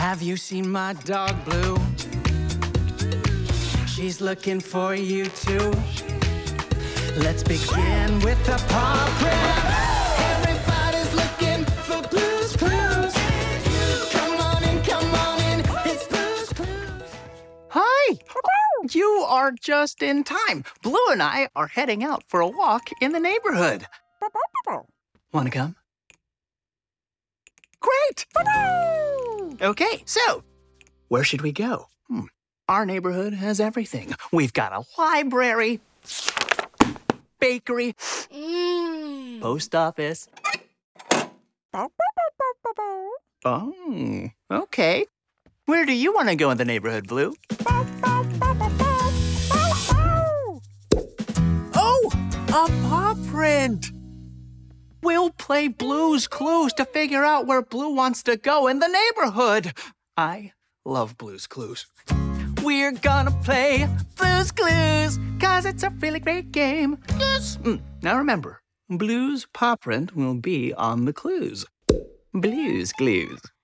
Have you seen my dog, Blue? She's looking for you, too. Let's begin with the paw print. Everybody's looking for Blue's Clues. Come on in, it's Blue's Clues. Hi! You are just in time. Blue and I are heading out for a walk in the neighborhood. Want to come? Great! Okay, so where should we go? Our neighborhood has everything. We've got a library, bakery, post office. Oh, okay. Where do you want to go in the neighborhood, Blue? Oh, a paw print. We'll play Blue's Clues to figure out where Blue wants to go in the neighborhood. I love Blue's Clues. We're gonna play Blue's Clues, 'cause it's a really great game. Yes. Now remember, Blue's paw print will be on the clues. Blue's Clues.